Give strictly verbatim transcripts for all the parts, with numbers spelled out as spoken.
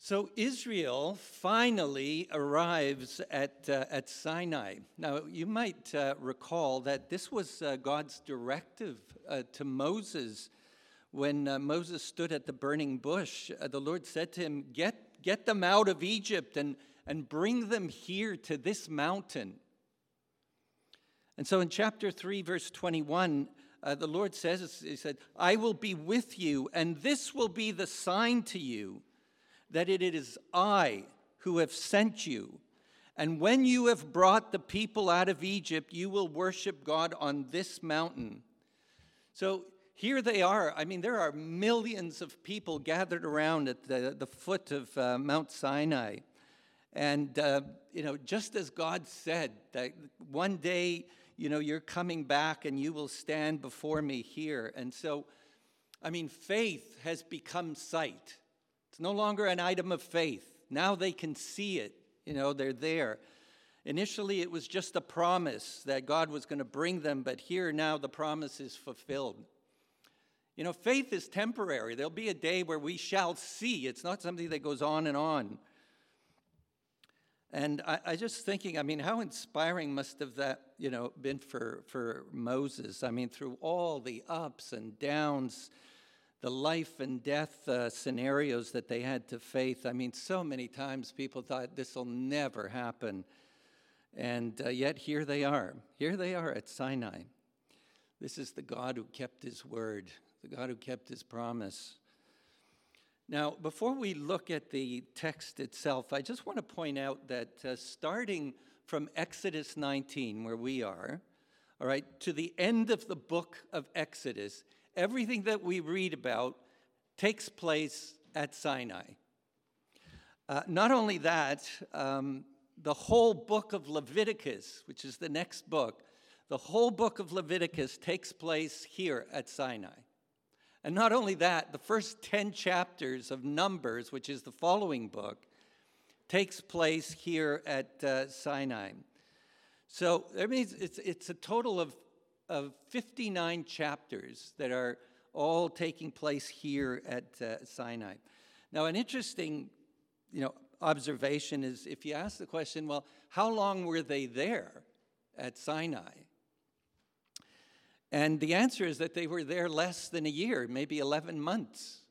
So Israel finally arrives at, uh, at Sinai. Now, you might uh, recall that this was uh, God's directive uh, to Moses. When uh, Moses stood at the burning bush, uh, the Lord said to him, get, get them out of Egypt and, and bring them here to this mountain. And so in chapter three, verse twenty-one, uh, the Lord says, he said, I will be with you, and this will be the sign to you that it is I who have sent you. And when you have brought the people out of Egypt, you will worship God on this mountain. So here they are. I mean, there are millions of people gathered around at the, the foot of uh, Mount Sinai. And, uh, you know, just as God said, that one day, you know, you're coming back and you will stand before me here. And so, I mean, faith has become sight. It's no longer an item of faith. Now they can see it. You know, they're there. Initially, it was just a promise that God was going to bring them, but here now the promise is fulfilled. You know, faith is temporary. There'll be a day where we shall see. It's not something that goes on and on. And I, I just thinking, I mean, how inspiring must have that, you know, been for, for Moses? I mean, through all the ups and downs, the life and death uh, scenarios that they had to face. I mean, so many times people thought this will never happen. And uh, yet here they are. Here they are at Sinai. This is the God who kept his word, the God who kept his promise. Now, before we look at the text itself, I just want to point out that uh, starting from Exodus nineteen, where we are, all right, to the end of the book of Exodus, everything that we read about takes place at Sinai. Uh, not only that, um, the whole book of Leviticus, which is the next book, the whole book of Leviticus takes place here at Sinai. And not only that, the first ten chapters of Numbers, which is the following book, takes place here at uh, Sinai. So that means it's, it's a total of of fifty-nine chapters that are all taking place here at uh, Sinai. Now, an interesting, you know, observation is if you ask the question, well, how long were they there at Sinai? And the answer is that they were there less than a year, maybe eleven months.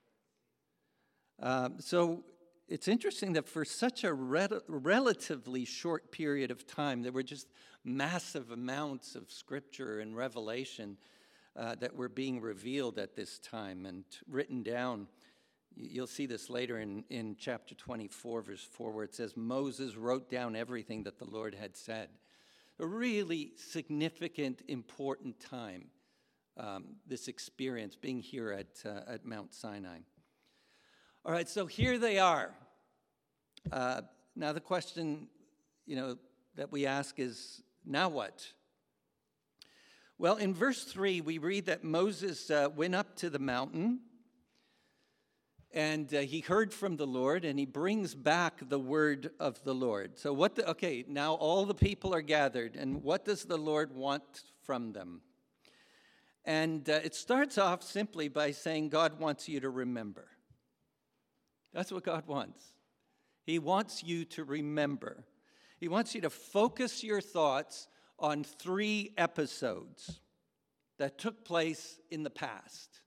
Um, so it's interesting that for such a re- relatively short period of time, there were just massive amounts of scripture and revelation uh, that were being revealed at this time and written down. You'll see this later in, in chapter twenty-four, verse four, where it says, Moses wrote down everything that the Lord had said. A really significant, important time, um, this experience being here at, uh, at Mount Sinai. All right, so here they are. Uh, now the question, you know, that we ask is, now what? Well, in verse three, we read that Moses uh, went up to the mountain, and uh, he heard from the Lord, and he brings back the word of the Lord. So what, the, okay, now all the people are gathered, and what does the Lord want from them? And uh, it starts off simply by saying God wants you to remember. That's what God wants. He wants you to remember. He wants you to focus your thoughts on three episodes that took place in the past.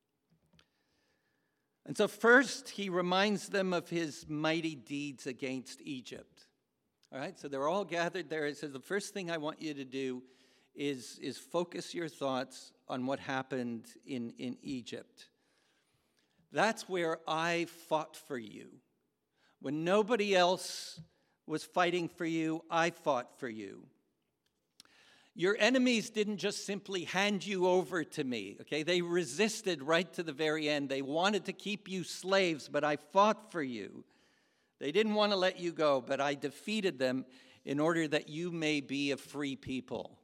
And so first, he reminds them of his mighty deeds against Egypt. All right, so they're all gathered there. It says, the first thing I want you to do is, is focus your thoughts on what happened in, in Egypt. That's where I fought for you. When nobody else was fighting for you, I fought for you. Your enemies didn't just simply hand you over to me, okay? They resisted right to the very end. They wanted to keep you slaves, but I fought for you. They didn't want to let you go, but I defeated them in order that you may be a free people.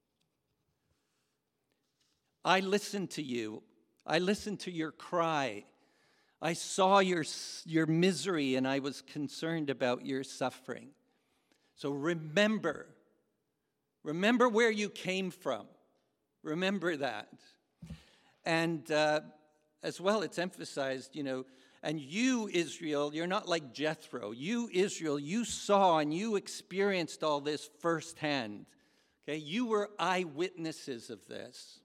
I listened to you. I listened to your cry. I saw your, your misery, and I was concerned about your suffering. So remember, remember where you came from. Remember that. And uh, as well, it's emphasized, you know, And you, Israel, you're not like Jethro. You, Israel, you saw and you experienced all this firsthand. Okay, you were eyewitnesses of this.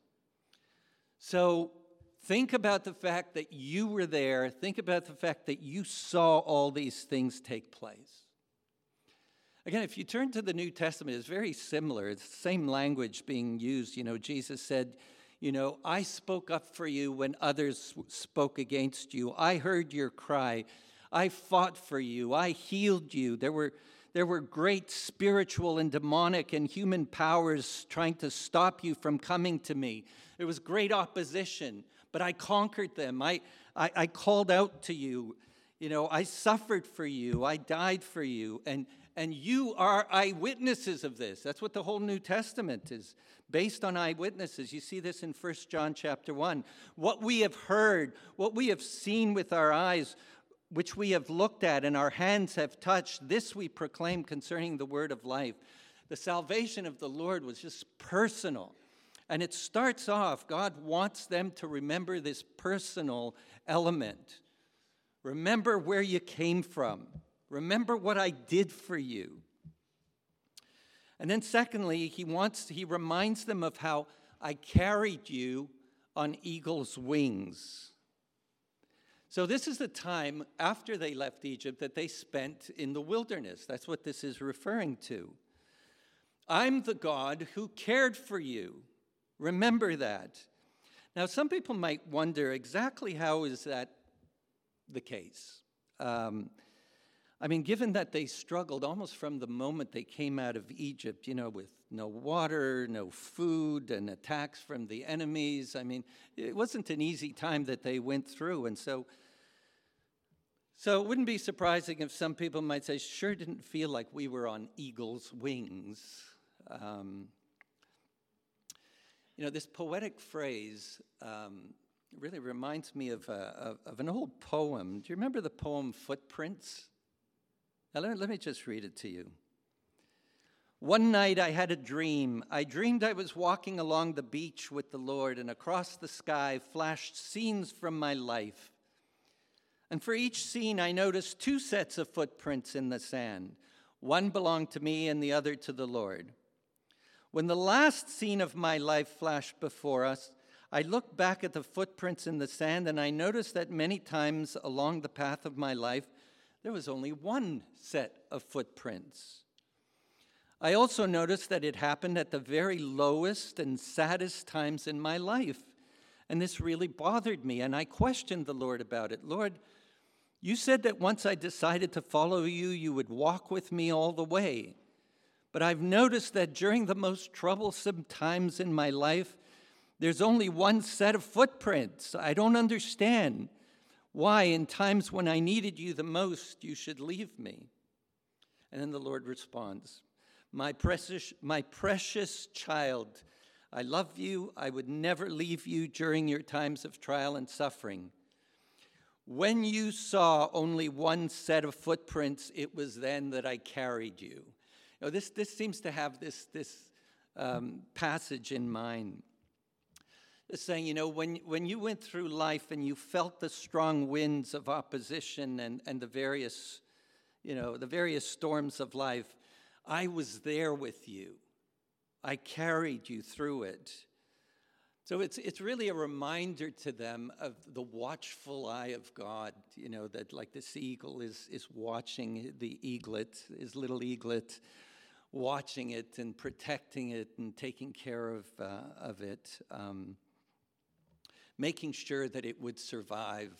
So think about the fact that you were there. Think about the fact that you saw all these things take place. Again, if you turn to the New Testament, it's very similar. It's the same language being used. You know, Jesus said, you know, I spoke up for you when others spoke against you. I heard your cry. I fought for you. I healed you. There were, there were great spiritual and demonic and human powers trying to stop you from coming to me. There was great opposition, but I conquered them. I, I, I called out to you. You know, I suffered for you. I died for you. And And you are eyewitnesses of this. That's what the whole New Testament is, based on eyewitnesses. You see this in First John chapter one. What we have heard, what we have seen with our eyes, which we have looked at and our hands have touched, this we proclaim concerning the word of life. The salvation of the Lord was just personal. And it starts off, God wants them to remember this personal element. Remember where you came from. Remember what I did for you. And then secondly, he wants, he reminds them of how I carried you on eagle's wings. So this is the time after they left Egypt that they spent in the wilderness. That's what this is referring to. I'm the God who cared for you. Remember that. Now, some people might wonder exactly how is that the case? Um, I mean, given that they struggled almost from the moment they came out of Egypt, you know, with no water, no food, and attacks from the enemies. I mean, it wasn't an easy time that they went through. And so, so it wouldn't be surprising if some people might say, sure didn't feel like we were on eagle's wings. Um, you know, this poetic phrase um, really reminds me of, uh, of, of an old poem. Do you remember the poem Footprints? Now, let me, let me just read it to you. One night I had a dream. I dreamed I was walking along the beach with the Lord, and across the sky flashed scenes from my life. And for each scene, I noticed two sets of footprints in the sand. One belonged to me and the other to the Lord. When the last scene of my life flashed before us, I looked back at the footprints in the sand, and I noticed that many times along the path of my life, there was only one set of footprints. I also noticed that it happened at the very lowest and saddest times in my life. And this really bothered me, and I questioned the Lord about it. Lord, you said that once I decided to follow you, you would walk with me all the way. But I've noticed that during the most troublesome times in my life, there's only one set of footprints. I don't understand why in times when I needed you the most, you should leave me. And then the Lord responds, my precious, my precious child, I love you. I would never leave you during your times of trial and suffering. When you saw only one set of footprints, it was then that I carried you. You know, this, this seems to have this, this um, passage in mind. It's saying, you know, when, when you went through life and you felt the strong winds of opposition and, and the various, you know, the various storms of life, I was there with you. I carried you through it. So it's it's really a reminder to them of the watchful eye of God, you know, that like this eagle is, is watching the eaglet, his little eaglet, watching it and protecting it and taking care of, uh, of it. Um, making sure that it would survive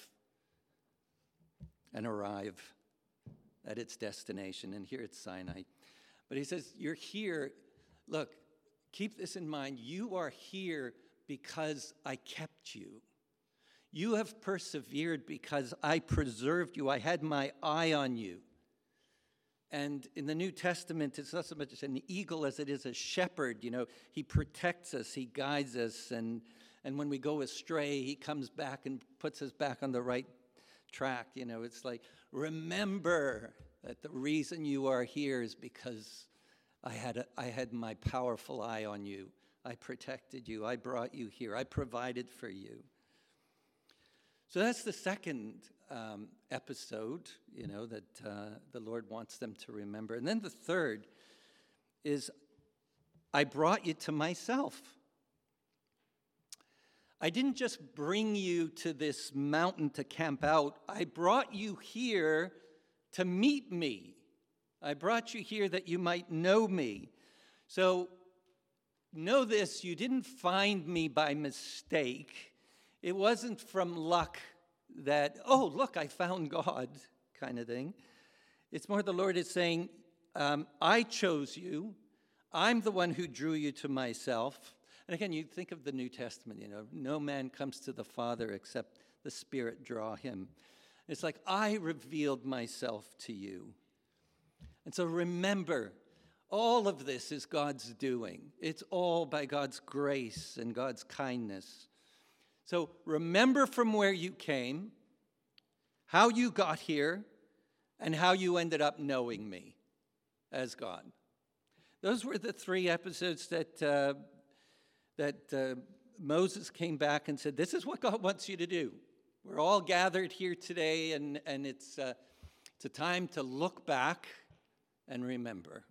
and arrive at its destination. And here it's Sinai. But he says, you're here. Look, keep this in mind. You are here because I kept you. You have persevered because I preserved you. I had my eye on you. And in the New Testament, it's not so much an eagle as it is a shepherd. You know, he protects us, he guides us, and And when we go astray, he comes back and puts us back on the right track. You know, it's like, remember that the reason you are here is because I had a, I had my powerful eye on you. I protected you. I brought you here. I provided for you. So that's the second um, episode, you know, that uh, the Lord wants them to remember. And then the third is, I brought you to myself. I didn't just bring you to this mountain to camp out. I brought you here to meet me. I brought you here that you might know me. So know this, you didn't find me by mistake. It wasn't from luck that, oh, look, I found God kind of thing. It's more the Lord is saying, um, I chose you. I'm the one who drew you to myself. And again, you think of the New Testament, you know, no man comes to the Father except the Spirit draw him. It's like, I revealed myself to you. And so remember, all of this is God's doing. It's all by God's grace and God's kindness. So remember from where you came, how you got here, and how you ended up knowing me as God. Those were the three episodes that uh, that uh, Moses came back and said, this is what God wants you to do. We're all gathered here today, and, and it's, uh, it's a time to look back and remember.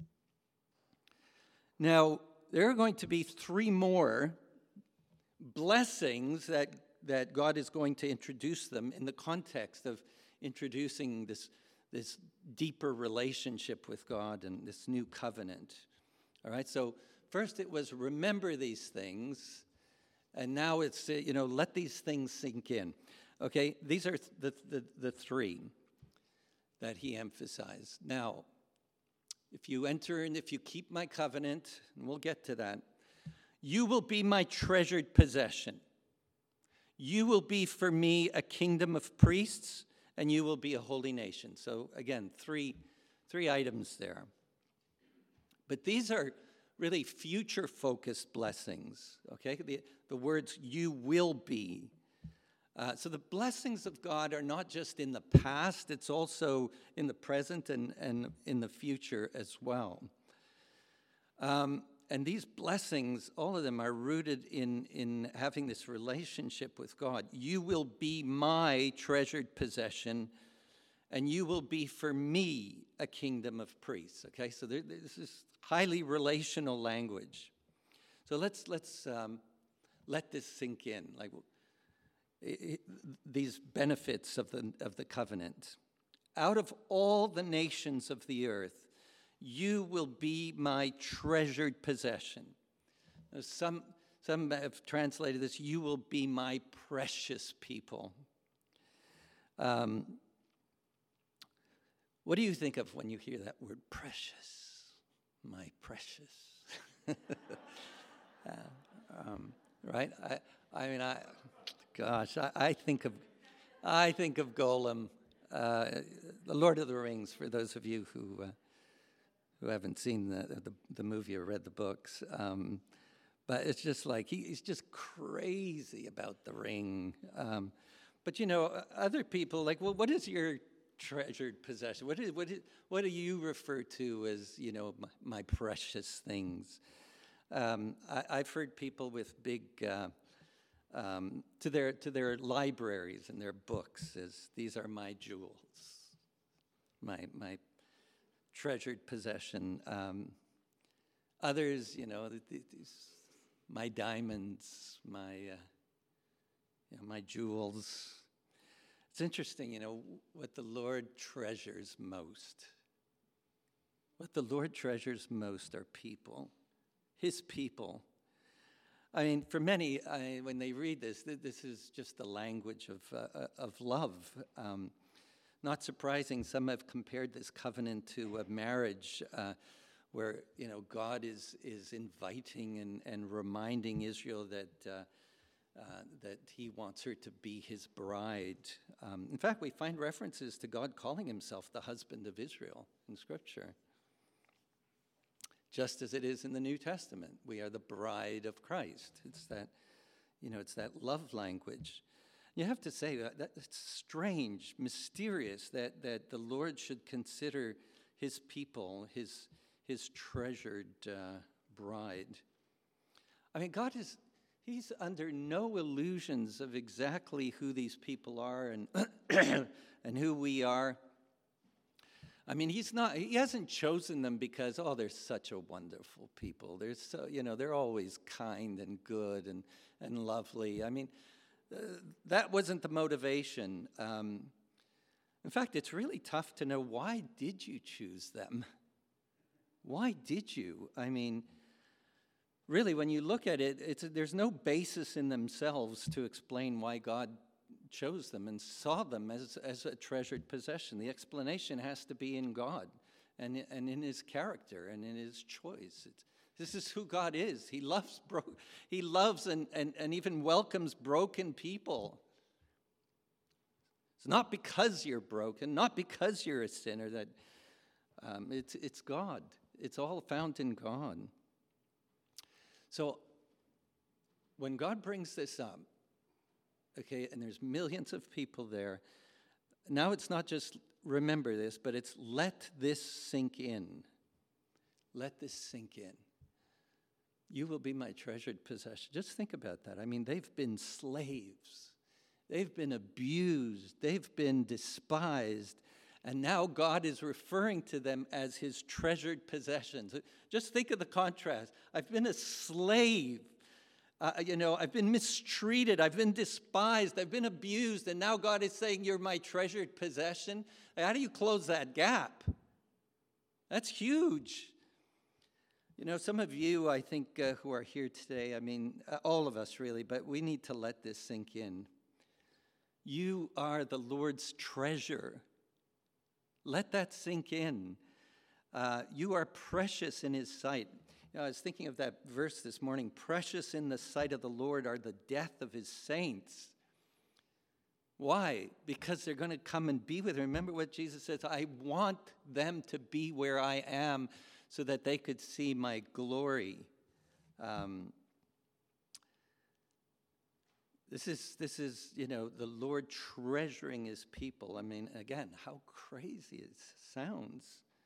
Now, there are going to be three more blessings that, that God is going to introduce them in the context of introducing this, this deeper relationship with God and this new covenant. All right, so first it was remember these things, and now it's, you know, let these things sink in. Okay, these are the, the, the three that he emphasized. Now, if you enter and if you keep my covenant, and we'll get to that, you will be my treasured possession. You will be for me a kingdom of priests, and you will be a holy nation. So again, three, three items there. But these are really future-focused blessings, okay? The, the words, you will be. Uh, so the blessings of God are not just in the past, it's also in the present and, and in the future as well. Um, and these blessings, all of them are rooted in, in having this relationship with God. You will be my treasured possession, and you will be for me a kingdom of priests, okay? So there, this is highly relational language. So let's let's um, let this sink in, like it, it, these benefits of the of the covenant. Out of all the nations of the earth, you will be my treasured possession. Now, some some have translated this: you will be my precious people. Um, what do you think of when you hear that word, precious? My precious, uh, um, right? I, I mean, I, gosh, I, I think of, I think of Gollum, uh, the Lord of the Rings. For those of you who, uh, who haven't seen the, the the movie or read the books, um, but it's just like he, he's just crazy about the ring. Um, but you know, other people like, well, what is your treasured possession? What is, what is, what do you refer to as, you know, my, my precious things? Um, I, I've heard people with big, uh, um, to their to their libraries and their books as, these are my jewels, my my treasured possession. Um, others, you know, these, my diamonds, my uh, you know, my jewels. It's interesting, you know, what the Lord treasures most. What the Lord treasures most are people, his people. I mean, for many, I, when they read this, this is just the language of, uh, of love. Um, not surprising, some have compared this covenant to a marriage uh, where, you know, God is, is inviting and, and reminding Israel that uh, Uh, that he wants her to be his bride. Um, in fact, we find references to God calling himself the husband of Israel in Scripture. Just as it is in the New Testament, we are the bride of Christ. It's that, you know, it's that love language. You have to say that, that it's strange, mysterious that, that the Lord should consider his people, his, his treasured uh, bride. I mean, God is... he's under no illusions of exactly who these people are and and who we are. I mean, he's not, he hasn't chosen them because, oh, they're such a wonderful people. They're so, you know, they're always kind and good and, and lovely. I mean, uh, that wasn't the motivation. Um, in fact, it's really tough to know, why did you choose them? Why did you? I mean, really, when you look at it, it's, there's no basis in themselves to explain why God chose them and saw them as, as a treasured possession. The explanation has to be in God and, and in his character and in his choice. It's, this is who God is. He loves bro- he loves and, and, and even welcomes broken people. It's not because you're broken, not because you're a sinner, that um, it's, it's God. It's all found in God. So when God brings this up, okay, and there's millions of people there, now it's not just remember this, but it's let this sink in. Let this sink in. You will be my treasured possession. Just think about that. I mean, they've been slaves. They've been abused. They've been despised. And now God is referring to them as his treasured possessions. Just think of the contrast. I've been a slave. Uh, you know, I've been mistreated. I've been despised. I've been abused. And now God is saying, you're my treasured possession. How do you close that gap? That's huge. You know, some of you, I think, uh, who are here today, I mean, uh, all of us really, but we need to let this sink in. You are the Lord's treasure. Let that sink in. Uh, you are precious in his sight. You know, I was thinking of that verse this morning. Precious in the sight of the Lord are the death of his saints. Why? Because they're going to come and be with him. Remember what Jesus says, I want them to be where I am so that they could see my glory. Um, this is, this is, you know, the Lord treasuring his people. I mean, again, how crazy it sounds.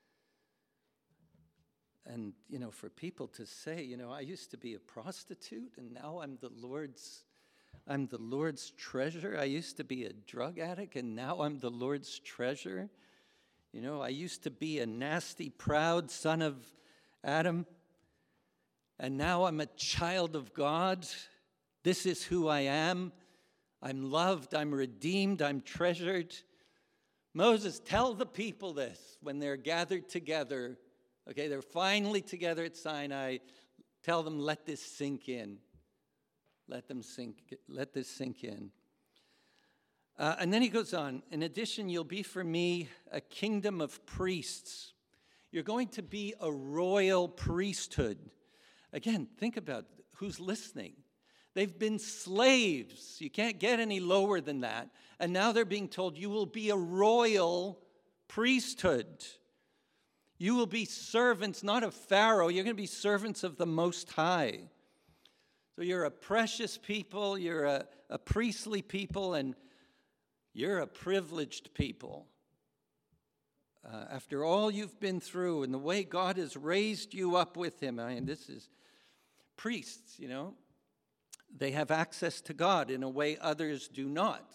And, you know, for people to say, you know, I used to be a prostitute and now I'm the Lord's, I'm the Lord's treasure. I used to be a drug addict and now I'm the Lord's treasure. You know, I used to be a nasty, proud son of Adam and now I'm a child of God. This is who I am. I'm loved, I'm redeemed, I'm treasured. Moses, tell the people this when they're gathered together. Okay, they're finally together at Sinai. Tell them, let this sink in. Let them sink. Let this sink in. Uh, and then he goes on. In addition, you'll be for me a kingdom of priests. You're going to be a royal priesthood. Again, think about who's listening. They've been slaves. You can't get any lower than that. And now they're being told you will be a royal priesthood. You will be servants, not of Pharaoh. You're going to be servants of the Most High. So you're a precious people. You're a, a priestly people. And you're a privileged people. Uh, after all you've been through and the way God has raised you up with him. I mean, this is priests, you know. They have access to God in a way others do not.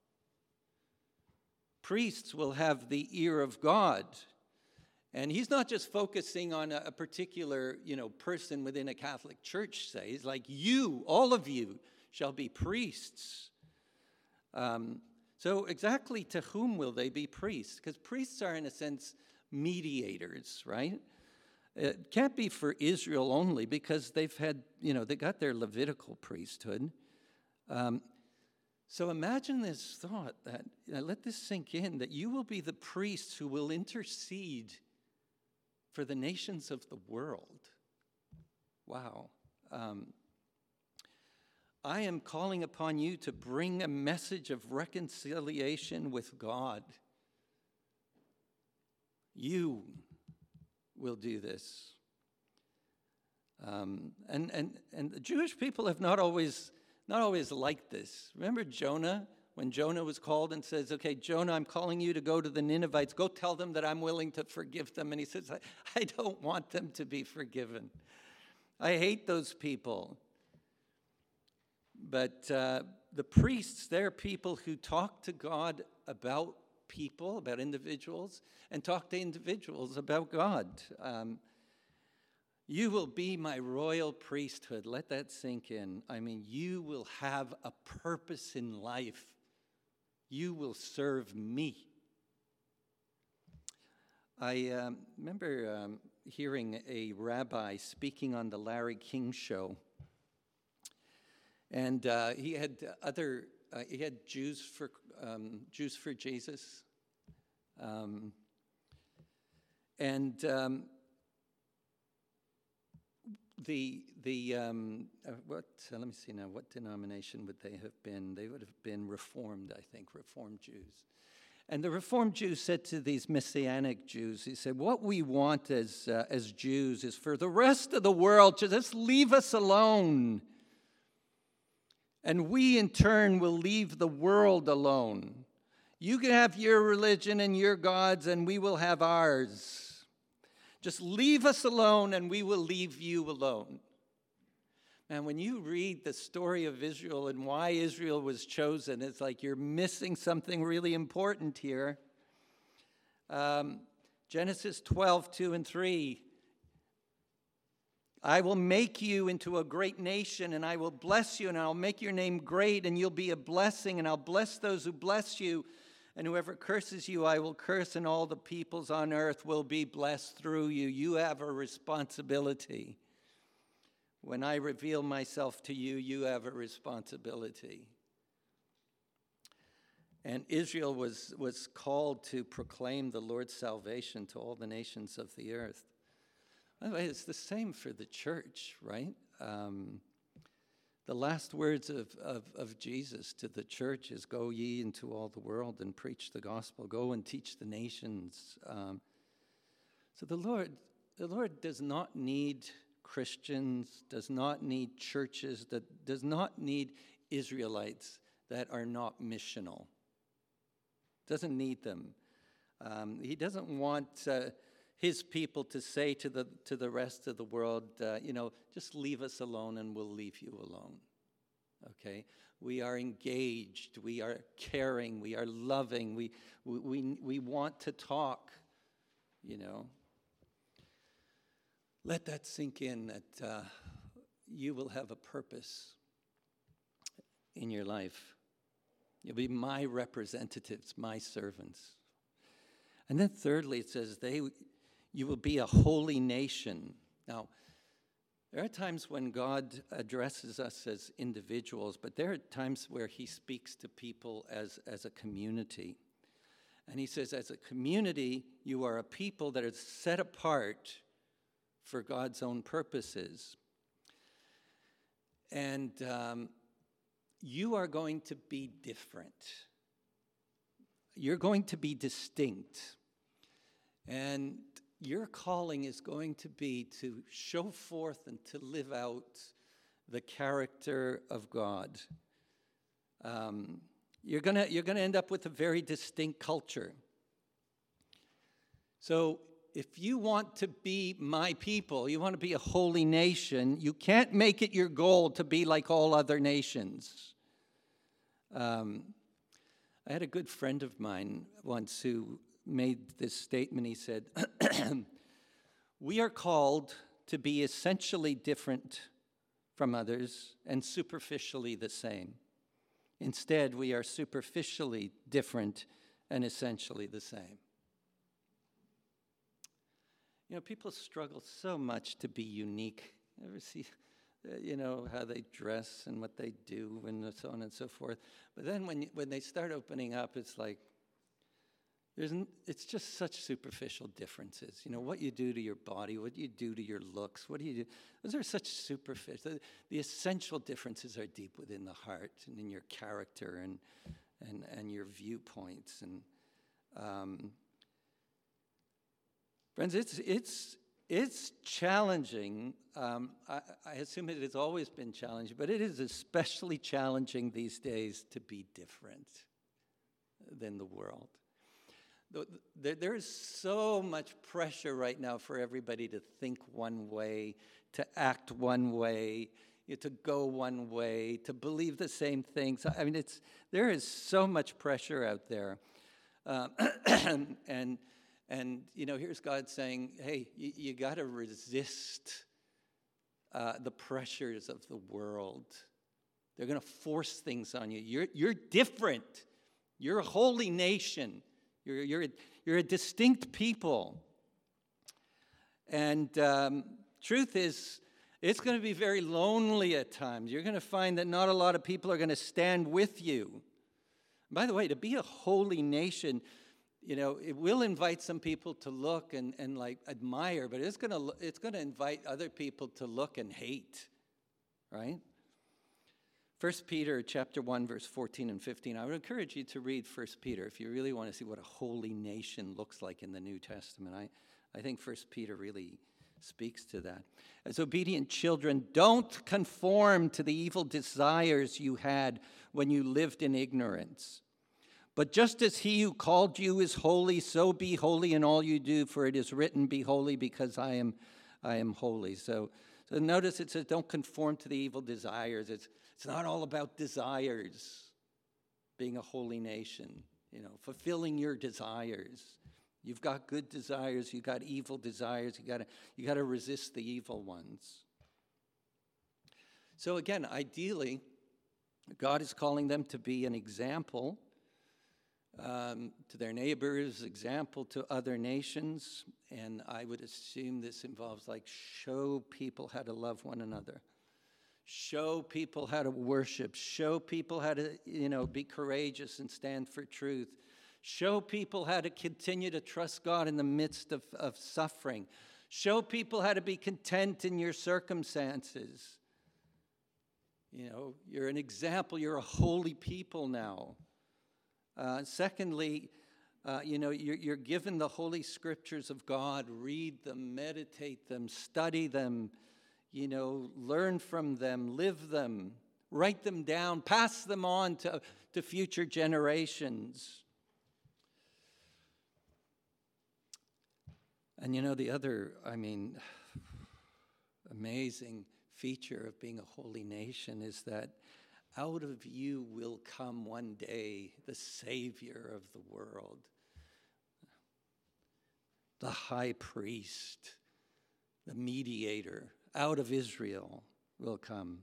Priests will have the ear of God. And he's not just focusing on a, a particular, you know, person within a Catholic church, say. He's like, you, all of you, shall be priests. Um, so exactly to whom will they be priests? Because priests are, in a sense, mediators, right? It can't be for Israel only because they've had, you know, they got their Levitical priesthood. Um, so imagine this thought that, you know, let this sink in, that you will be the priests who will intercede for the nations of the world. Wow. Um, I am calling upon you to bring a message of reconciliation with God. You will do this. Um, and, and, and the Jewish people have not always, not always liked this. Remember Jonah? When Jonah was called and says, okay, Jonah, I'm calling you to go to the Ninevites. Go tell them that I'm willing to forgive them. And he says, I, I don't want them to be forgiven. I hate those people. But uh, the priests, they're people who talk to God about people, about individuals, and talk to individuals about God. Um, you will be my royal priesthood. Let that sink in. I mean, you will have a purpose in life. You will serve me. I um, remember um, hearing a rabbi speaking on the Larry King show. And uh, he had other, uh, he had Jews for um, Jews for Jesus, um, and um, the the um, uh, what? Uh, let me see now. What denomination would they have been? They would have been Reformed, I think, Reformed Jews. And the Reformed Jews said to these Messianic Jews, he said, "What we want as uh, as Jews is for the rest of the world to just leave us alone. And we, in turn, will leave the world alone. You can have your religion and your gods, and we will have ours. Just leave us alone, and we will leave you alone." And when you read the story of Israel and why Israel was chosen, it's like you're missing something really important here. Um, Genesis twelve, two and three. "I will make you into a great nation, and I will bless you, and I'll make your name great, and you'll be a blessing, and I'll bless those who bless you, and whoever curses you, I will curse, and all the peoples on earth will be blessed through you." You have a responsibility. When I reveal myself to you, you have a responsibility. And Israel was, was called to proclaim the Lord's salvation to all the nations of the earth. By the way, it's the same for the church, right? Um, the last words of, of, of Jesus to the church is, "Go ye into all the world and preach the gospel. Go and teach the nations." Um, so the Lord, the Lord does not need Christians, does not need churches, that does not need Israelites that are not missional. Doesn't need them. Um, he doesn't want Uh, his people to say to the to the rest of the world, uh, you know, just leave us alone and we'll leave you alone. Okay? We are engaged, we are caring, we are loving, we we we, we want to talk, you know. Let that sink in, that uh, you will have a purpose in your life. You'll be my representatives, my servants. And then thirdly, it says, they you will be a holy nation. Now, there are times when God addresses us as individuals, but there are times where he speaks to people as, as a community. And he says, as a community, you are a people that are set apart for God's own purposes. And um, you are going to be different. You're going to be distinct. And your calling is going to be to show forth and to live out the character of God. Um, you're gonna you're gonna end up with a very distinct culture. So if you want to be my people, you want to be a holy nation, you can't make it your goal to be like all other nations. Um, I had a good friend of mine once who made this statement. He said, "We are called to be essentially different from others and superficially the same. Instead, we are superficially different and essentially the same." You know, people struggle so much to be unique. You ever see, uh, you know, how they dress and what they do and so on and so forth. But then when when they start opening up, it's like, there's n- it's just such superficial differences. You know, what you do to your body, what you do to your looks, what do you do? Those are such superficial. The, the essential differences are deep within the heart and in your character and and and your viewpoints. And um, friends, it's it's it's challenging. Um, I, I assume it has always been challenging, but it is especially challenging these days to be different than the world. There is so much pressure right now for everybody to think one way, to act one way. you know, to go one way, to believe the same things. I mean, it's there is so much pressure out there. Uh, and, and, you know, here's God saying, hey, you, you got to resist uh, the pressures of the world. They're going to force things on you. You're, you're different. You're a holy nation. You're, you're, a, you're a distinct people. And um, truth is, it's going to be very lonely at times. You're going to find that not a lot of people are going to stand with you. By the way, to be a holy nation, you know, it will invite some people to look and, and like admire, but it's going to it's going to invite other people to look and hate, right? First Peter chapter one, verse fourteen and fifteen. I would encourage you to read First Peter if you really want to see what a holy nation looks like in the New Testament. I, I think First Peter really speaks to that. As obedient children, don't conform to the evil desires you had when you lived in ignorance. But just as he who called you is holy, so be holy in all you do, for it is written, be holy because I am I am holy. So, so notice it says don't conform to the evil desires. It's it's not all about desires, being a holy nation, you know, fulfilling your desires. You've got good desires, you've got evil desires, you gotta you gotta resist the evil ones. So again, ideally, God is calling them to be an example um, to their neighbors, example to other nations, and I would assume this involves like show people how to love one another, show people how to worship, show people how to, you know, be courageous and stand for truth, show people how to continue to trust God in the midst of, of suffering, show people how to be content in your circumstances. You know, you're an example. You're a holy people now. Uh, secondly, uh, you know, you're, you're given the holy scriptures of God. Read them, meditate them, study them, you know, learn from them, live them, write them down, pass them on to, to future generations. And, you know, the other, I mean, amazing feature of being a holy nation is that out of you will come one day the Savior of the world, the high priest, the mediator. Out of Israel will come.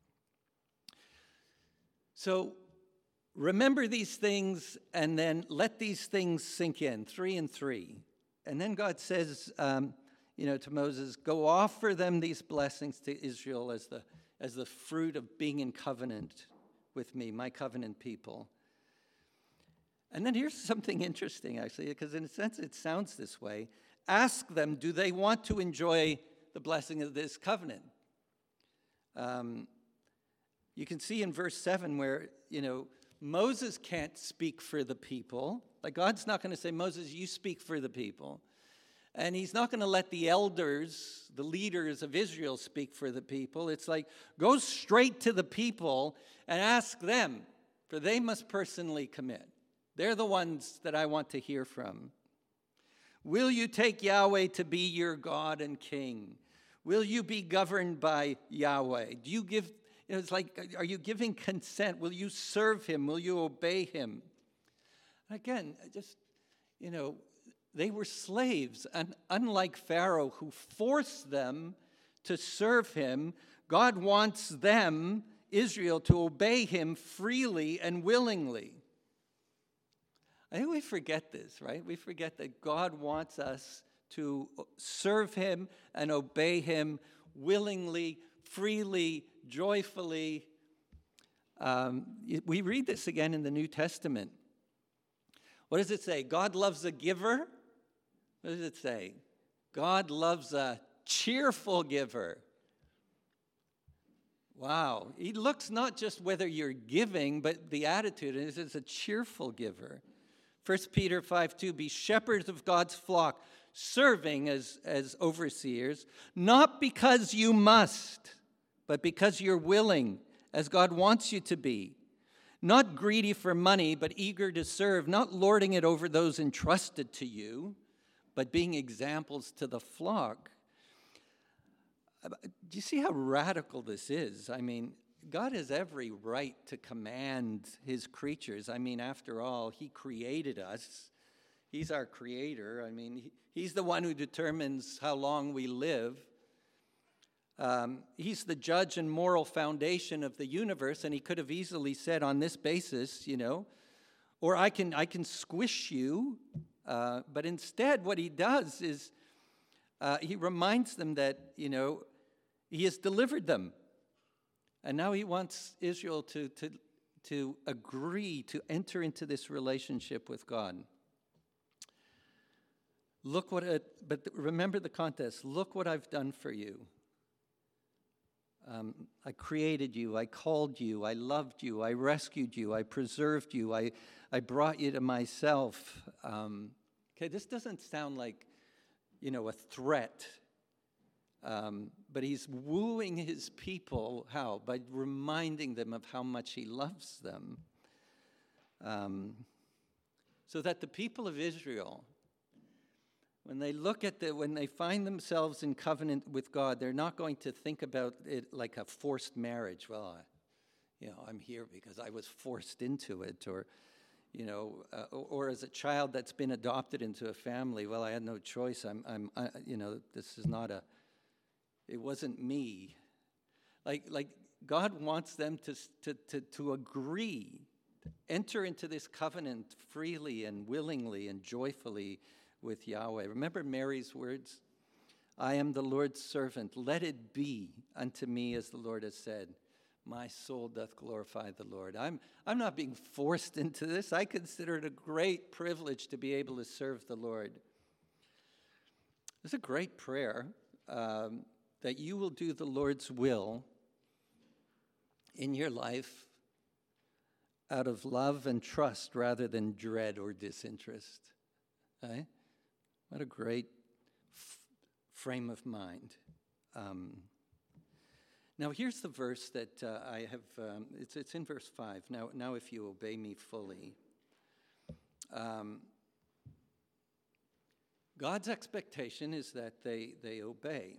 So remember these things and then let these things sink in, three and three. And then God says, um, you know, to Moses, go offer them these blessings to Israel as the as the fruit of being in covenant with me, my covenant people. And then here's something interesting, actually, because in a sense it sounds this way. Ask them, do they want to enjoy the blessing of this covenant? Um, you can see in verse seven where, you know, Moses can't speak for the people. Like, God's not going to say, Moses, you speak for the people. And he's not going to let the elders, the leaders of Israel, speak for the people. It's like, go straight to the people and ask them, for they must personally commit. They're the ones that I want to hear from. Will you take Yahweh to be your God and king? Will you be governed by Yahweh? Do you give, you know, it's like, are you giving consent? Will you serve him? Will you obey him? Again, just, you know, they were slaves, and unlike Pharaoh, who forced them to serve him, God wants them, Israel, to obey him freely and willingly. I think we forget this, right? We forget that God wants us to serve him and obey him willingly, freely, joyfully. Um, we read this again in the New Testament. What does it say? God loves a giver. What does it say? God loves a cheerful giver. Wow. He looks not just whether you're giving, but the attitude. It is a cheerful giver. First Peter five two, be shepherds of God's flock, serving as, as overseers, not because you must, but because you're willing, as God wants you to be. Not greedy for money, but eager to serve, not lording it over those entrusted to you, but being examples to the flock. Do you see how radical this is? I mean, God has every right to command his creatures. I mean, after all, he created us. He's our creator. I mean, he, he's the one who determines how long we live. Um, he's the judge and moral foundation of the universe, and he could have easily said on this basis, you know, or I can, I can squish you. Uh, but instead, what he does is uh, he reminds them that, you know, he has delivered them. And now he wants Israel to, to, to agree to enter into this relationship with God. Look what it, but remember the context. Look what I've done for you. Um, I created you, I called you, I loved you, I rescued you, I preserved you, I, I brought you to myself. Um, okay, this doesn't sound like, you know, a threat. Um, but he's wooing his people, how? By reminding them of how much he loves them. Um, so that the people of Israel, when they look at the, when they find themselves in covenant with God, they're not going to think about it like a forced marriage. Well, I, you know, I'm here because I was forced into it, or, you know, uh, or, or as a child that's been adopted into a family. Well, I had no choice. I'm, I'm, I, you know, this is not a. It wasn't me. Like, like God wants them to, to, to, to agree, to enter into this covenant freely and willingly and joyfully with Yahweh. Remember Mary's words? I am the Lord's servant. Let it be unto me as the Lord has said. My soul doth glorify the Lord. I'm, I'm not being forced into this. I consider it a great privilege to be able to serve the Lord. It's a great prayer. Um, that you will do the Lord's will in your life out of love and trust rather than dread or disinterest. Right? What a great f- frame of mind. Um, now here's the verse that uh, I have, um, it's, it's in verse five. Now, now if you obey me fully. Um, God's expectation is that they, they obey.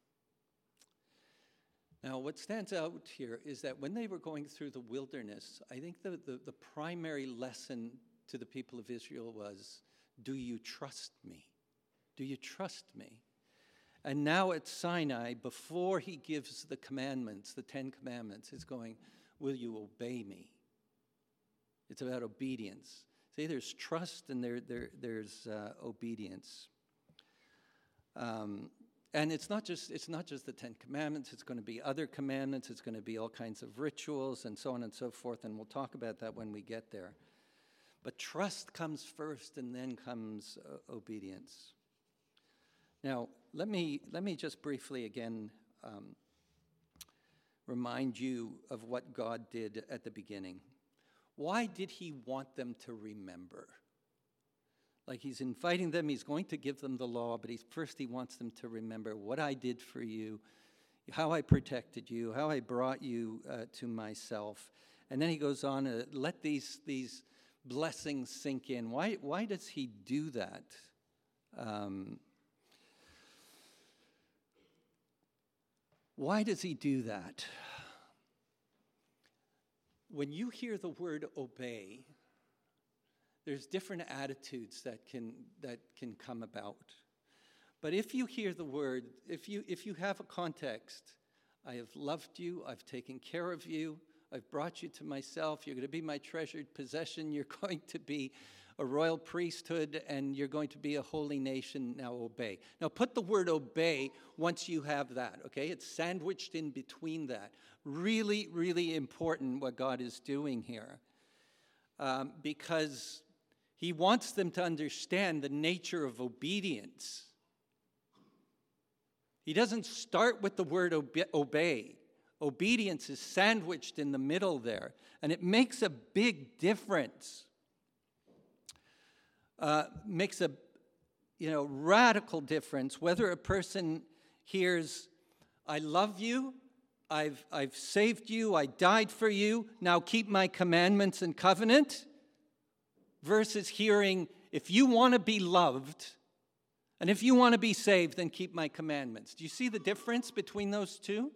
Now, what stands out here is that when they were going through the wilderness, I think the, the, the primary lesson to the people of Israel was, do you trust me? Do you trust me? And now at Sinai, before he gives the commandments, the Ten Commandments, he's going, will you obey me? It's about obedience. See, there's trust and there, there, there's uh, obedience. Um, And it's not just it's not just the Ten Commandments, it's going to be other commandments, it's going to be all kinds of rituals and so on and so forth, and we'll talk about that when we get there. But trust comes first and then comes uh, obedience. Now, let me let me just briefly again um, remind you of what God did at the beginning. Why did he want them to remember? Like he's inviting them, he's going to give them the law, but he's, first he wants them to remember what I did for you, how I protected you, how I brought you uh, to myself. And then he goes on to let these, these blessings sink in. Why, why does he do that? Um, why does he do that? When you hear the word obey, there's different attitudes that can that can come about. But if you hear the word, if you if you have a context, I have loved you, I've taken care of you, I've brought you to myself, you're going to be my treasured possession, you're going to be a royal priesthood, and you're going to be a holy nation, now obey. Now put the word obey once you have that, okay? It's sandwiched in between that. Really, really important what God is doing here. Um, because he wants them to understand the nature of obedience. He doesn't start with the word obe- obey. Obedience is sandwiched in the middle there, and it makes a big difference. Uh, makes a, you know, radical difference whether a person hears, I love you, I've, I've saved you, I died for you, now keep my commandments and covenant, versus hearing, if you want to be loved, And if you want to be saved, then keep my commandments. Do you see the difference between those two?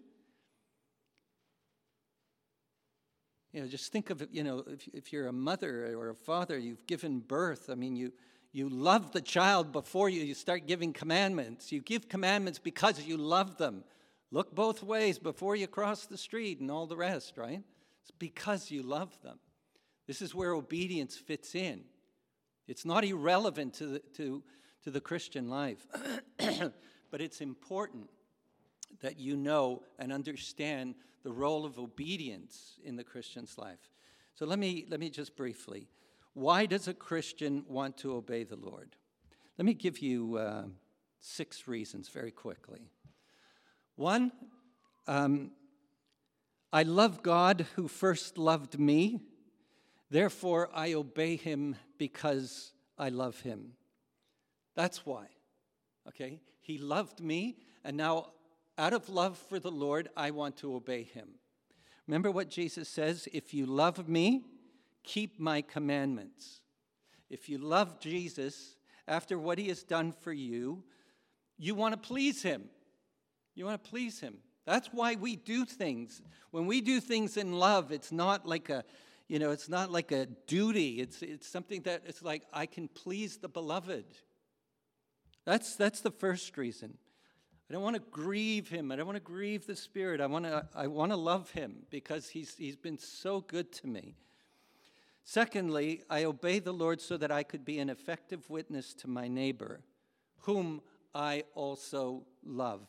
You know, just think of it, you know, if, if you're a mother or a father, you've given birth. I mean, you, you love the child before you, you start giving commandments. You give commandments because you love them. Look both ways before you cross the street and all the rest, right? It's because you love them. This is where obedience fits in. It's not irrelevant to the, to, to the Christian life, but it's important that you know and understand the role of obedience in the Christian's life. So let me, let me just briefly, why does a Christian want to obey the Lord? Let me give you uh, six reasons very quickly. One, um, I love God who first loved me. Therefore, I obey him because I love him. That's why, okay? He loved me, and now out of love for the Lord, I want to obey him. Remember what Jesus says, if you love me, keep my commandments. If you love Jesus, after what he has done for you, you want to please him. You want to please him. That's why we do things. When we do things in love, it's not like a, you know, it's not like a duty. It's it's something that it's like I can please the beloved. That's that's the first reason. I don't want to grieve him. I don't want to grieve the Spirit. I want to I want to love him because he's he's been so good to me. Secondly, I obey the Lord so that I could be an effective witness to my neighbor, whom I also love.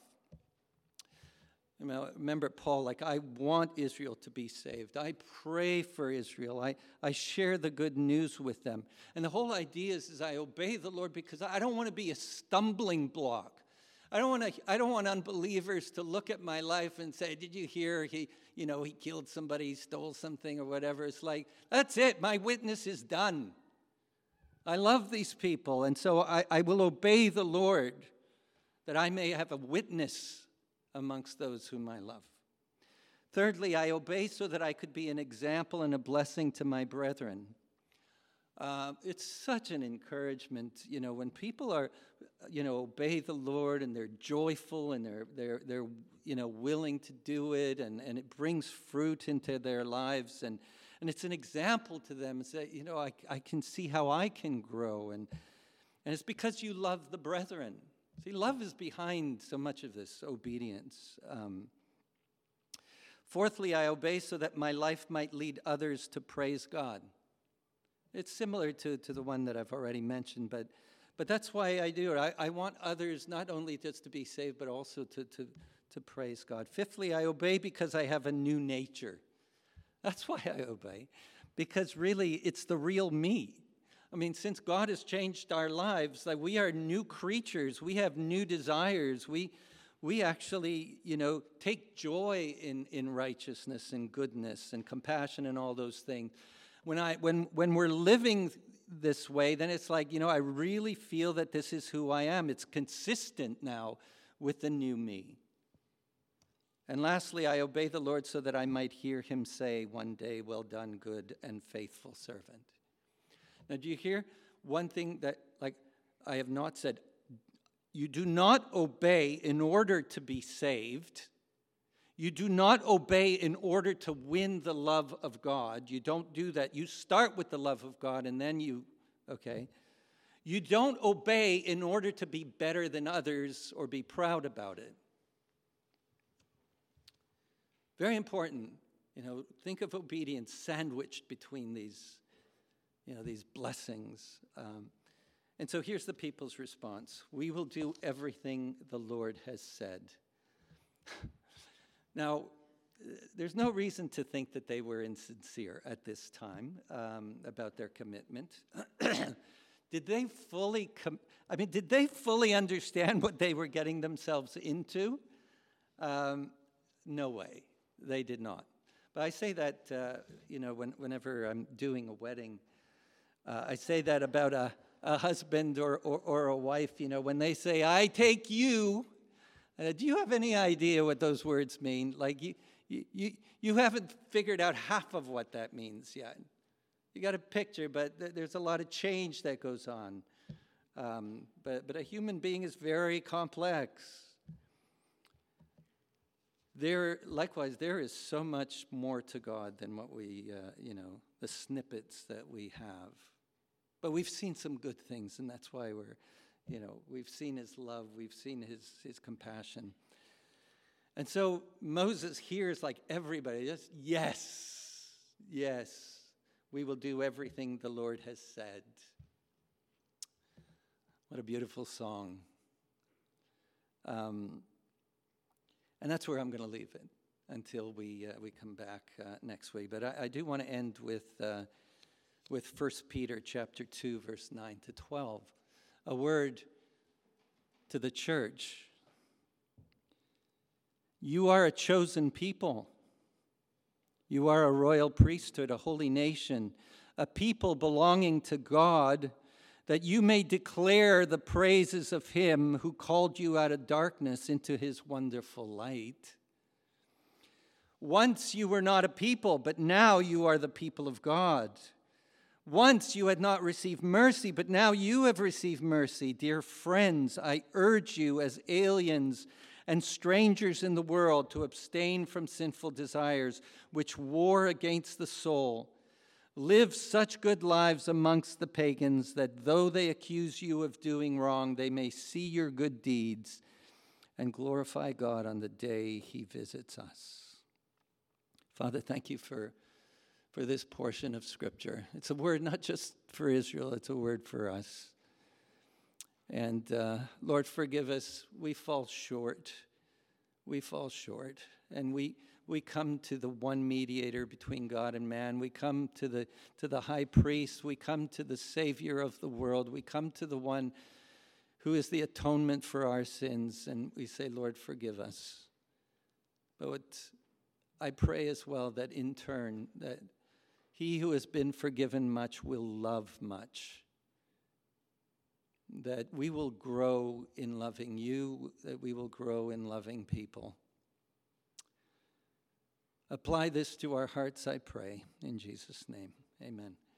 Remember Paul, like, I want Israel to be saved. I pray for Israel. I, I share the good news with them. And the whole idea is, is I obey the Lord because I don't want to be a stumbling block. I don't want to, I don't want unbelievers to look at my life and say, did you hear he, you know, he killed somebody, he stole something or whatever. It's like, that's it. My witness is done. I love these people. And so I, I will obey the Lord that I may have a witness amongst those whom I love. Thirdly, I obey so that I could be an example and a blessing to my brethren. Uh, it's such an encouragement, you know, when people are, you know, obey the Lord and they're joyful and they're they're they're you know willing to do it and, and it brings fruit into their lives and and it's an example to them. It's that, you know, I I can see how I can grow and and it's because you love the brethren. See, love is behind so much of this obedience. Um, fourthly, I obey so that my life might lead others to praise God. It's similar to, to the one that I've already mentioned, but but that's why I do it. I, I want others not only just to be saved, but also to, to, to praise God. Fifthly, I obey because I have a new nature. That's why I obey, because really it's the real me. I mean, since God has changed our lives, like we are new creatures. We have new desires. We we actually, you know, take joy in, in righteousness and goodness and compassion and all those things. When I when when we're living this way, then it's like, you know, I really feel that this is who I am. It's consistent now with the new me. And lastly, I obey the Lord so that I might hear him say one day, well done, good and faithful servant. Now, do you hear one thing that, like, I have not said? You do not obey in order to be saved. You do not obey in order to win the love of God. You don't do that. You start with the love of God and then you, okay? You don't obey in order to be better than others or be proud about it. Very important, you know, think of obedience sandwiched between these You know, these blessings. Um, and so here's the people's response. We will do everything the Lord has said. Now, there's no reason to think that they were insincere at this time um, about their commitment. Did they fully, com- I mean, did they fully understand what they were getting themselves into? Um, no way. They did not. But I say that, uh, you know, when, whenever I'm doing a wedding, Uh, I say that about a, a husband or, or, or a wife, you know, when they say, I take you, uh, do you have any idea what those words mean? Like, you, you, you haven't figured out half of what that means yet. You got a picture, but th- there's a lot of change that goes on. Um, but, but a human being is very complex. There, likewise, there is so much more to God than what we, uh, you know, the snippets that we have. But we've seen some good things, and that's why we're, you know, we've seen his love, we've seen his, his compassion. And so Moses hears like everybody, just, yes, yes, we will do everything the Lord has said. What a beautiful song. Um, and that's where I'm going to leave it until we uh, we come back uh, next week. But I, I do want to end with uh, with First Peter chapter two, verse nine to twelve, a word to the church. You are a chosen people. You are a royal priesthood, a holy nation, a people belonging to God, that you may declare the praises of him who called you out of darkness into his wonderful light. Once you were not a people, but now you are the people of God. Once you had not received mercy, but now you have received mercy. Dear friends, I urge you as aliens and strangers in the world to abstain from sinful desires which war against the soul. Live such good lives amongst the pagans that though they accuse you of doing wrong, they may see your good deeds and glorify God on the day he visits us. Father, thank you for, for this portion of Scripture. It's a word not just for Israel, it's a word for us. And uh, Lord, forgive us. We fall short. We fall short. And we we come to the one mediator between God and man. We come to the to the high priest. We come to the Savior of the world. We come to the one who is the atonement for our sins. And we say, Lord, forgive us. But I pray as well that in turn, that he who has been forgiven much will love much. That we will grow in loving you, that we will grow in loving people. Apply this to our hearts, I pray, in Jesus' name. Amen.